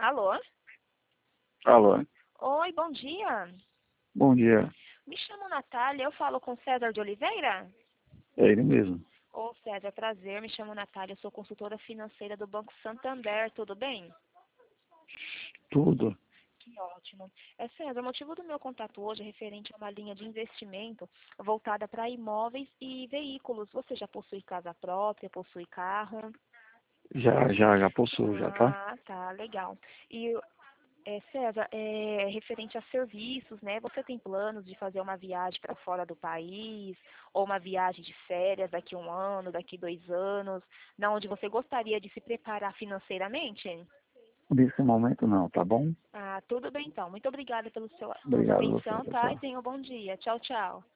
Alô? Alô, Oi, bom dia. bom dia. Me chamo Natália, eu falo com César de Oliveira? É ele mesmo. Ô César, prazer, me chamo Natália, eu sou consultora financeira do Banco Santander, tudo bem? Tudo. Que ótimo. César, o motivo do meu contato hoje é referente a uma linha de investimento voltada para imóveis e veículos. Você já possui casa própria, possui carro? Já possuo, já, tá? Ah, tá, legal. E César, referente a serviços, né? Você tem planos de fazer uma viagem para fora do país, ou uma viagem de férias daqui a um ano, daqui 2 anos, na onde você gostaria de se preparar financeiramente? Nesse momento não, tá bom? Ah, tudo bem então. Muito obrigada pela sua Obrigado a você, atenção, tá? E pessoal. tenha um bom dia. Tchau, tchau.